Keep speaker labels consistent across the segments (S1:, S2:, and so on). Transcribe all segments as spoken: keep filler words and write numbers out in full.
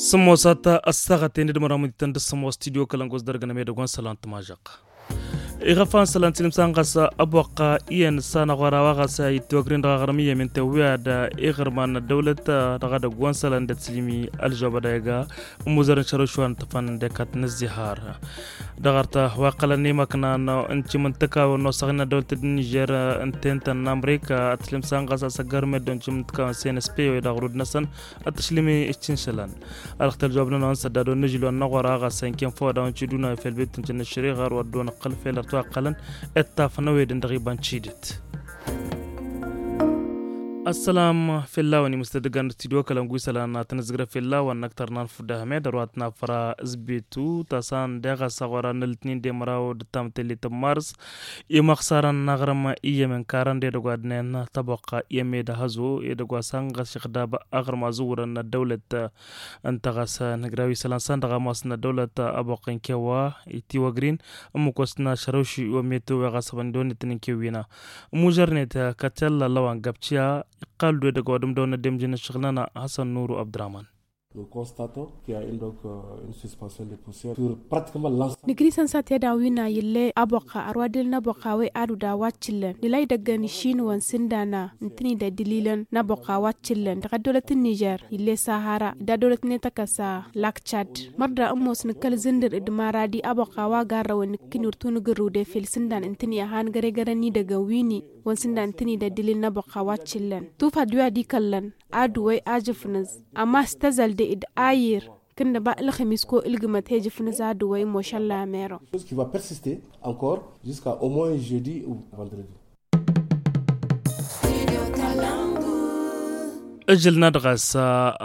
S1: Samosata asagate de maramita de samo studio kalangos dargana me de gon salant majak. Irafan salantin sangasa abwaqa iyan sana qarawa qasa itogrin raqarmi min tawada igrman dawlata raqada gon salan de slimi aljabadaga muzar sharushwan tafan de kat nazihar dagarta waqalani makna no anti mantaka no sagna dawlata Niger antenta Amerika atlim sangasa sagarme don chimtka C N S P wa dagrud nasan atslimi istinshalan alqtal jawabna no sadado nujlu an qara qasa kin foda on chiduna fil bit tin shariqa wadon qalfel قلن التافنويد تقريبا شيدت السلام في الله وني مستدقان استديو كلام قوي سلانا تنزغر في الله ونكتر نانفو دهمي درواتنا فرا ازبيتو تاسان داغا ساغورا نلتنين دي مراو دتام تلي تمارس يمخصارا نغرم إيا من كاران دي دوغاد نين تبقى إيمي دهزو يدوغا سانغا شخداب أغرم زورا الدولة انتغاسا نغراوي سلانسان دغا ماسنا دولة أبوقين كيوا إتي وغرين أموكوسنا شروشي وميتو وغاسبان دوني تنين كيوينا مجرنة كتلا لوان قبتيا قال دو دغ ودم دون دم جن شغلنا حسن نور عبد الرحمن.
S2: Nous constatons qu'il y a une, donc, une suspension de poussière sur pratiquement l'ensemble.
S3: Nigri sansat ya dawina yille aboka arwadil na boka we adu da wachillen dilay daga ni shin wan sindana ntini da dililan na boka wachillen daga dolatin Niger yille Sahara da dolatin ne takasa Lak Chad marda amos ni kal zindir idmara di aboka wa garra wan kinur tunu guru de fil sindan ntini han gare gare ni daga wini wan sindan ntini da dilil na boka wachillen tufa duwa di kallan adu way ajifnaz amma stazal de id ayir كنا بقى الخميس كو الجمت هيجي في نزاد وين ما شاء الله ميرو.
S2: Qui va persister encore jusqu'à au moins jeudi ou vendredi.
S1: أجل ندرس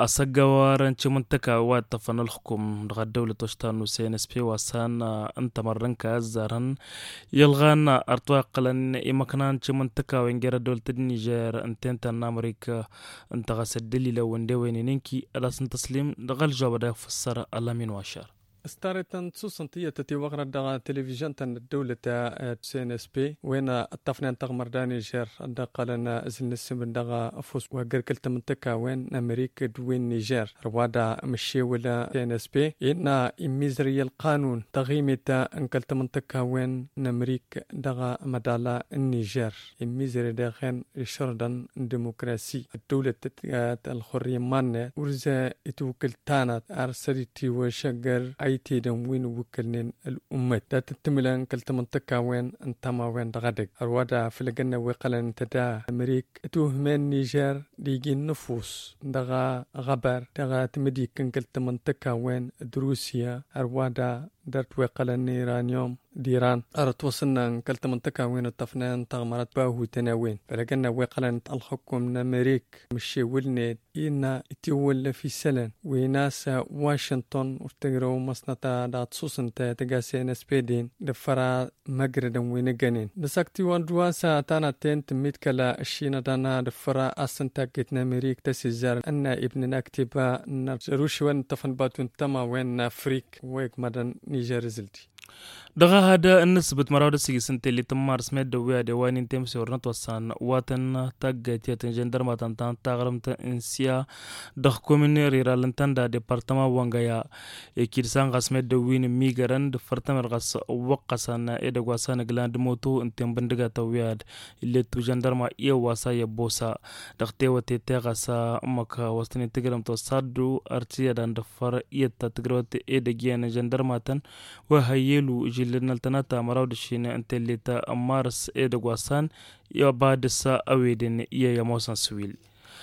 S1: أسجوار أنت منتكا واتفن الحكم دغ الدولة تشتانو سي إن إس بي وسان أنت مرنك أزارن يلغان أرتواق لن إمكان أنت منتكا وإنجر دولة النيجر أنت أنت أمريكا أنت غسدلي لو وندوين نينكي ألاس تسليم دغ الجواب دا فسر ألامين واشار
S4: استارتن سوسنتية تتي وغرا دغا تلفزيون تن الدولة سي ان اس بي وين اتفنان تغمر داني جير دا قالنا ازل نسم دغا فوس وغير كلت منطقة وين امريكا دوين نيجر روادا مشي ولا سي ان اس بي ان اميزري القانون تغيمتا ان كلت منطقة وين امريكا دغا مدالا النيجر اميزري داخن شردن ديمقراسي الدولة الحرية مان ورزا يتوكل تانات ارسلتي وشجر ايتي دم وين وكلن الامه دا تتملان كلت منطقه وين انتما وين دغدق الوضع في الجنه وقلن تدا امريك توهمن نيجر ديجي النفوس دغا غبر دغا تمدي كلت منطقه وين دروسيا الوضع درت وقلن ايرانيوم ديران أردت وصلنا كلت منطقة وين الطفنان تغمرت باهو تناوين فلقنا وقلن الحكم نمريك مشي ولني إنا اتول في سلن وناسا واشنطن وفتقروا مصنطة دات سوسنتا تقاسي نسبيدين دفرا مقردا وينقانين دساكتي واندواسا تانا تين تميت كلا الشينا دانا دفرا أسنتا كت نمريك تسيزار أن ابن نكتبا نرجروش وين تفن باتون تما وين فريك ويك مدن نيجر زلتي
S1: دغه هذا النسبة مراد سيسنت اللي تم رسمي دويا دوانين تم سورنت وسان واتن تاجت يتنجندر ما تنتان تغرمت انسيا دغ كومين ريرالنتان دا ديبارتما وانغايا يكيرسان رسمي دوين ميغران دفرتم الغس وقسان ادغواسان غلاند موتو انتم بندغا توياد اللي تجندر ما اي واسا يبوسا دغتي وتي تغسا مكا وستني تغرم تو صادو ارتيا دان دفر يتا تغروت ادغيان جندر ماتن وهيلو جيلنا التناتا مراود الشينا انت اللي تا مارس ادغواسان يباد سا اويدن يا يموسن سويل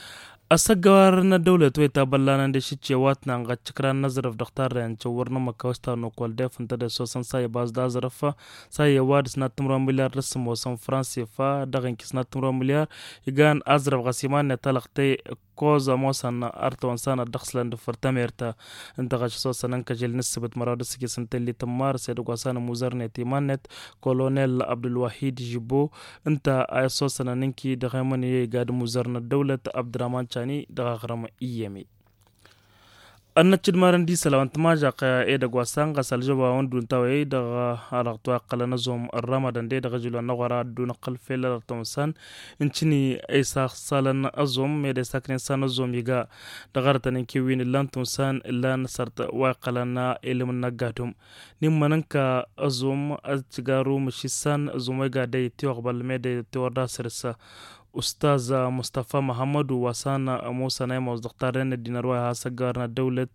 S1: أسجارنا دولة ويتا بلانا دشيتشي واتنا عن غتشكران نظرف دختار ان تشورنا مكاوستا نوكوال ديف انتدى سوسن ساي باز دازرفا ساي وارد ناتمرا مليار رسم وسن فرانسي فا دغن كيس ناتمرا مليار يغان أزرف غسيمان نتالقتي كوزا موسان أرتوان سانا دخسلان دفرتاميرتا انت غاش سوسن انك جيل نسبت مراد سكي سنتلي تمار سيدو غسانا موزارني تيمانت كولونيل عبد الوحيد جيبو انت اي سوسن ننكي دغيماني يغاد موزارنا دولة عبد الرحمن دغا غرام إيامي annachid maran di salawant maja ka e da gwasan ga saljaba wandun tawaye daga alaqtwa qalana zom ramadan de daga julo nawara dun qalfel tomsan incini isa salan azom me de sakrin san azom yiga daga tanin kiwin lan tomsan lan sarta wa qalana ilmun nagatum nimmananka azom azgaru mushisan azom ga de tiwaqbal me de tiwarda sirsa أستاذ مصطفى محمد وسانا موسى نايم وزدختارين الديناروا هاسقارنا دولة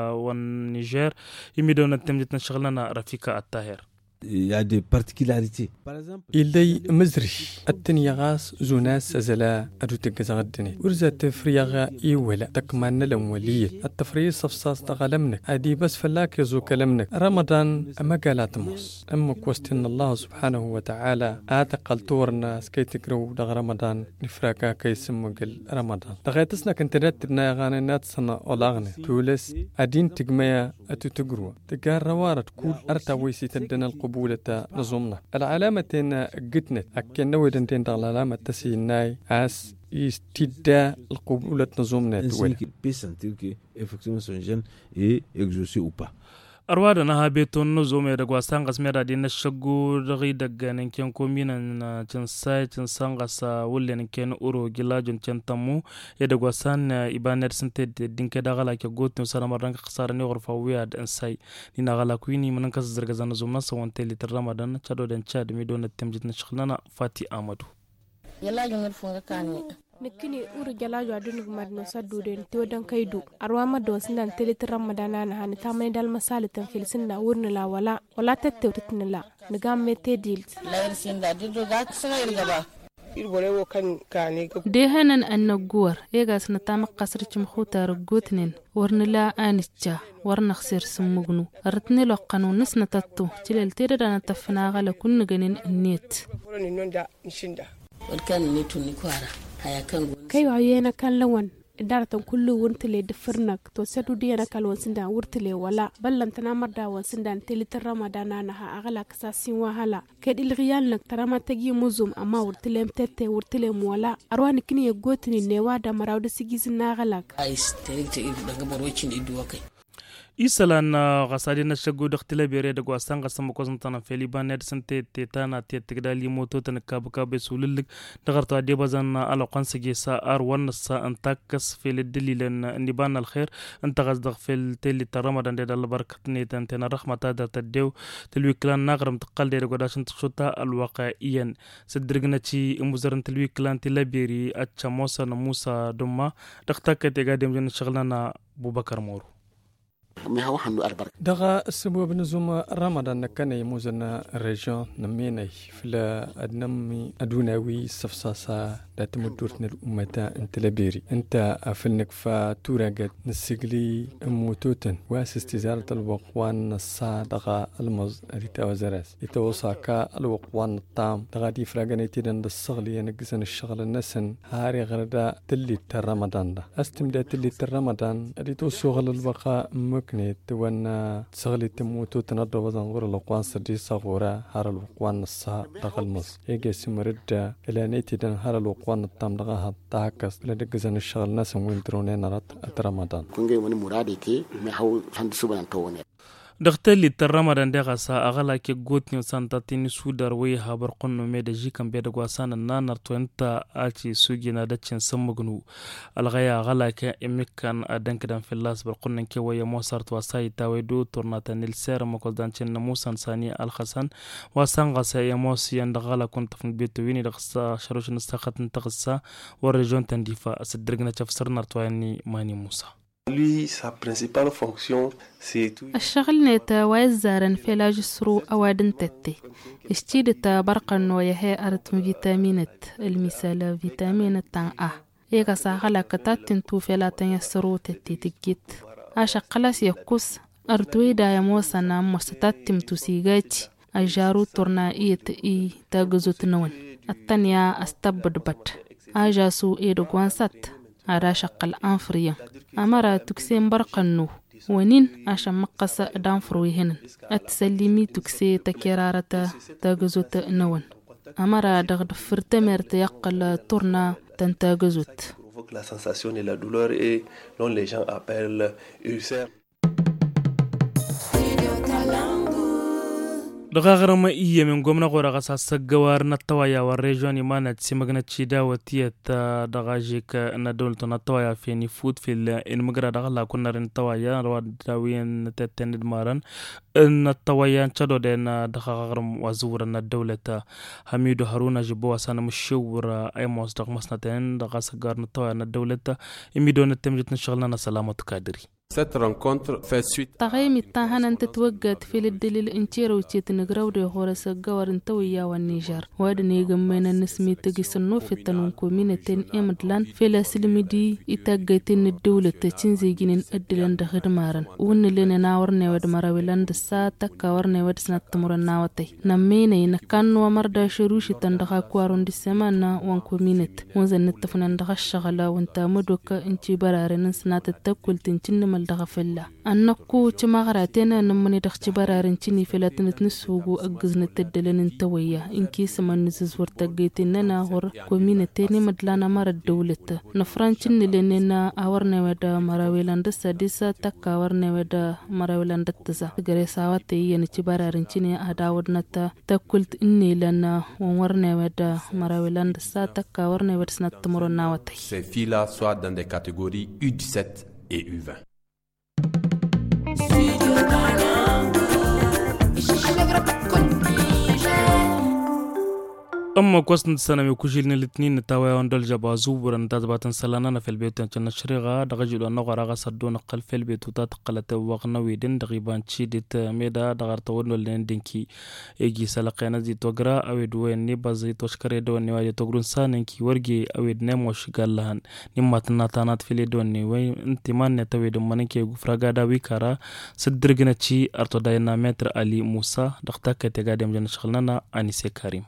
S1: والنيجر يميدون التمجد نشغلنا رفيقة الطاهر.
S5: Il y a des particularités. Par exemple,
S4: إلي مزري التنيا غاس زوناس زلا أدو تجزا الدنيا ورزة تفريغا إيولا تكمان الأولية التفريغ صفصاص تغلمنك أدي بس فلاك يزو كلمنك رمضان أما قالات موس أما كوستن الله سبحانه وتعالى آتقل تورنا سكي تقرو دغ رمضان نفراكا كي سمقل رمضان دغيتسنا كنت راتبنا يغاني ناتسنا أولاغني تولس أدين تقميا أتو تقروا تقار روارت كل أرتاويسي تدنا القبولة نظمنا العلامة قدنت أكين نوي دنتين دغ العلامة تسيناي عاس يستدى القبولة نظمنا
S5: ainsi qu'il peut sentir que effectivement son jeune est exaucé ou pas.
S1: arwada na habeton no zo mai da gwasan gasme da din shago da gai daga nan ken komina na cin sai cin sanga sa wulen ken uro gilajun cin tamu ya da gwasan ibanet sinte din ke da gala ke gotun sana maran ka khasara ne gorfa wiya da sai ni na gala kuini mun ka zirga zan zo na sawan tele tar ramadan chado dan chad mi don tamjid na shikhlana fati amadu
S6: yalla jongel fonga kani
S3: nikini uru jalajo adunu marno saduden to dan kaidu arwama don sinan telit ramadana na hani tamay dal masali tan filsinna wurna la wala wala tattewtitna la nigam mete dilt
S6: la sinda dido ga saga irgaba irbore wo kan kani
S7: de hanan annaguwar egas na tama qasr chim khutar gutnin warna la anischa warna khsir sumugnu artni lo qanun nisna tattu tilel tirada na tafna gala kun ganin net
S6: woni nonda nishinda walkan ni tunni kwara
S3: kai wayena kan lawan idaratan kullu wurtile difirnak to sadu diyana kalwan sinda wurtile wala ballantana marda wan sinda telitar ramadana na ha agala kasasin wahala kai dil riyal nak tarama tagi muzum amma wurtile mtete wurtile wala arwani kini ya gotini ne wada marawda sigizin na galak
S6: ai sterite daga borocin iduwa kai
S1: isalan gasadi na shago da ktila bere da gwasan gasan makozan tana feliban net sante tetana te tigdali moto tan kabu kabe sulul da garta de bazan ala qansa ge sa ar wan sa an takas fel dalilan niban al khair anta gasda fel teli ramadan de dal barakatni tan tan rahmata da tadew tilwi klan nagram tqal de godashin tshota al waqiyan sidrigna ci muzaran tilwi klan tilabiri acha mosa na musa dumma dakta te gadem jin shaghlana bubakar moru
S4: دغا السبب نزوم رمضان كان يموزنا ريجون نميني فلا أدنمي أدوناوي صفصاصا لا تمدورتنا الأمتا انت لبيري انت أفلنك فاتوراقت نسيقلي أموتوتن واس استزارة الوقوان الصا دغا المز ريتا وزراس يتوصاكا الوقوان الطام دغا دي فراغانيتي دن دالصغلي نقزن الشغل النسن هاري غردا تلي رمضان دا استمدا تلي رمضان ريتو شغل البقاء مكني توانا تسغلي تموتو تنضر وزن غور الوقوان سردي صغورا هار الوقوان الصا دغا المز يجي سمرد إلى نيتي دن هار الوقوان الطام دغا تاكس لدقزن الشغل نسن وين درونين رات رمضان
S8: كونغي وني مرادي تي مي هاو فاند سوبان توني
S1: دختلي رمضان دغا سا اغلا كي غوتني سانتاتيني سودار وي هابر قنو ميدا جيكم بيد غواسان نانر توينتا اتي سوجينا دچن سمغنو الغيا غلا كي امكان ادنكدان في اللاس برقنن كي ويا موسارت واساي تاويدو تورناتا نيلسير مكول دانچن موسان ساني الحسن واسان غسا يموسيان دغلا كنت في بيت ويني دغسا شروش نستخت نتغسا ورجون تنديفا اسدرغنا تفسرنا تواني ماني موسى.
S2: Lui, sa principale fonction, c'est tout.
S7: الشغل نتا ويزارن في لاج السرو أوادن تتي اشتيدتا برقن ويهي أرتم فيتامينت المثال فيتامين تان أه إيغا ساغلا كتاتن تو في لاتن يسرو تتي تجيت عشا قلاس يكوس أرتوي دا يموسنا مستتاتم تسيغاتي أجارو تورنا إيت إي تاغزوت نون التانيا استبد بات أجاسو إيدو قوانسات على شقل أنفريا أمرا تكسين برقنو ونين عشان مقصة دانفرويهن أتسلمي تكسي تكرارة تاغزوت نون أمرا دغد فرتمر تيقل تورنا تنتاغزوت
S9: donc la sensation de la douleur et dont les gens appellent ulcère.
S1: dhaqaaqrama iyemen gomna qoraqa sasagawar natawaya wa region imana tsimagna chida watiyata dhaqajika na dawlto natawaya fini food fil in magra dhaqala kunarin tawaya wa dawiyan tetenid maran natawaya chado de na dhaqaaqram wazura na dawlata hamidu haruna jibo asana mushawra ay mos dhaq masnaten dhaqasagar natawaya na dawlata imido na temjit nashghalna salamatu kadiri.
S10: Cette rencontre fait suite.
S7: تغيمي تاهن أنت توجد في الدليل إنتير وتيت نجراودي هورس الجوار انتويا والنيجر وادني جمعنا نسمي تجسنو في التنوكو من تين إمدلان في لاسلمدي إتاجتين الدولة تشينزي جنين الدلان دخل مارن ون لين ناورنا ود مراولان دسات كاورنا ود سنة تمرن ناوتي نمينا ينكان ومردا شروش تندخل كوارون دسمانا وانكو مينت وزن نتفنن دخل شغلة وانت مدوك انتي برارن سنة التكل تنتين الدغفلة أنكو تمغراتنا نمني دخت برارنتيني فلاتن تنسوغو أجزنا تدلن انتويا إنكي سمان نزز ورتقيتنا غور كومينتيني مدلانا مار الدولة نفرانتين لننا أورنا ودا مراويلان دسا ديسا تكا أورنا ودا مراويلان دتزا غري ساواتي ينتي برارنتيني أداودنا تا تاكلت إني لنا وورنا ودا مراويلان دسا تكا أورنا ودا سنة تمرنا واتي.
S10: Ces filles-là soient dans des catégories U dix-sept et U vingt.
S1: أما قصة السنة يكوجيلنا الاثنين نتاوي وندل جبا زوبر نتازباتن سلانانا في البيت تنشن الشريغة دغجلو أنغو راغا صدون قل في البيت وتاتقلت وغنوي دين دغيبان تشيدت ميدا دغار تودنو لين دينكي إيجي سلقينا زي توغرا أويد وين نيبا زي توشكري دوان نواجه توغرون ساننكي ورغي أويد نموش غالهان نمات ناتانات في لدواني وين انتمان نتاويد منكي غفراغا داوي كارا سدرغنا تشي أرتو داينا متر علي موسى دغتاك تغادم جن شغلنا أنيسي كريم.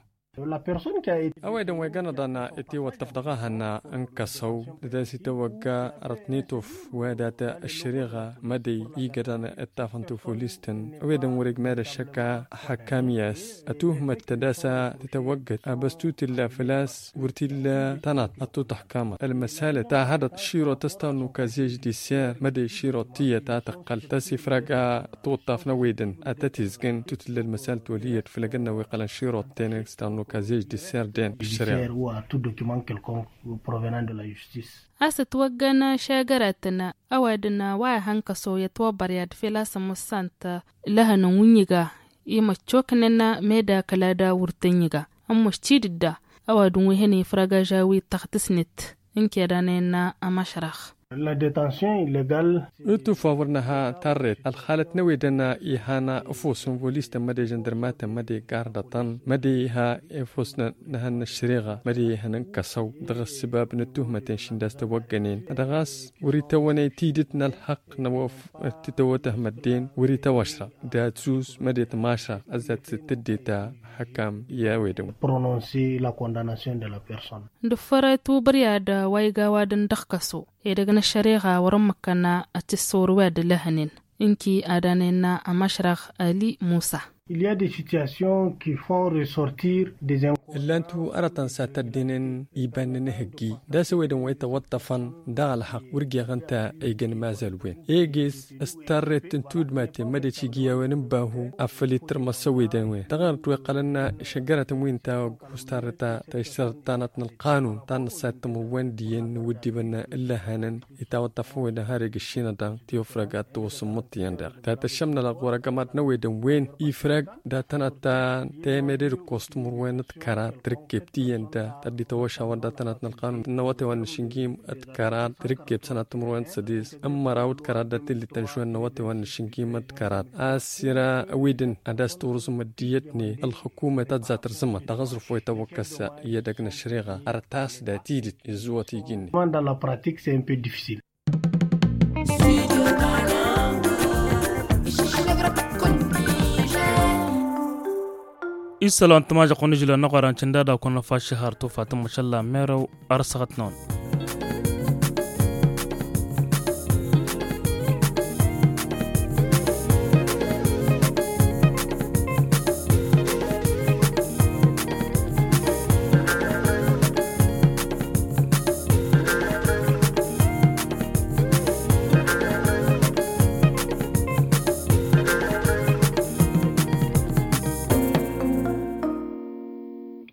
S4: أويدن ويجانا دانا إتي والتفضغها هنا انكسو لداسي توقع رتنيتوف واداتا الشريغة مدي يجدنا التافنتو فوليستن أويدن ورق مادا الشكا حكامياس أتوهم التداسة تتوقع أبستوت الله فلاس ورتي الله تنات أتو تحكامة المسالة تاهدت شيرو تستانو كازيج دي سير مدي شيرو تيه تاتقل تاسي فراقا توطاف نويدن أتاتيزغن توتل المسالة وليت فلقنا ويقال شيرو تينك ستانو casier judiciaire d'un judiciaire
S11: ou à tout document quelconque provenant de la justice.
S7: أست وجنا شاجرتنا أودنا وعهنك صويت وبريد في لاسم السانتا لها نونيجا إما تشوكننا ميدا كلادا ورتنيجا أما شتيدا أودن وهني فراجا جاوي تختسنت إنك دانينا أمشرخ.
S11: La détention illégale.
S4: أنتو فورنها ترت الخالة نويدنا إيهانا أفوسن بوليس مدي جندرمات مدي قاردتان مدي ها أفوسنا نهن الشريغة مدي هنن كسو دغ السباب نتوهمة شنداس توقنين دغاس وريتا وني تيدتنا الحق نوف تتوته مدين وريتا وشرا دا تزوز مدي تماشا أزاد ستديتا حكام يا ويدم.
S11: Prononcer la condamnation de la personne.
S7: دفرتو بريادا وايغا وادن دخكسو إذا الشريعة ورمكنا التصور واد لهنين إنكي أدانينا أمشرخ علي موسى.
S11: Il y a des situations qui font ressortir des
S4: اللانتو أرتن ساتدينن يبان نهجي دا سويدن ويتا وطفن دا الحق ورقيا غنتا ايجن مازال وين ايجيز استارت تنتود ماتي مدى تيجيا ونباهو أفلي ترمى سويدن وين تغارت ويقالنا شجرة وين تا واستارتا تيشتر تانتنا القانون تان ساتمو وين ديين ودي بنا إلا هانن يتاوطفو وين هاريق الشينا دا تيوفرقات توصمتيان دا تاتشمنا لغورقامات نويدن وين يفرق دا تناتا تيميرير كوستمور وين تكارا تركب تيانتا تدي توشا ودا تنات القانون نواتي والنشنجيم اتكارات تركب سنة تمروان سديس اما راود كارات اللي تنشوان نواتي والنشنجيم اتكارات اسيرا ويدن اداس تورزم ديتني الحكومة تزات رزمة تغزرف ويتوكسا يدقنا الشريغة ارتاس دا تيدت يزوى تيجيني.
S11: Dans la pratique c'est un peu difficile.
S1: إسلام تماجا قنجلا نقران چندا دا كنا فاشي هارتو فاطمة شلا ميرو أرسغت نون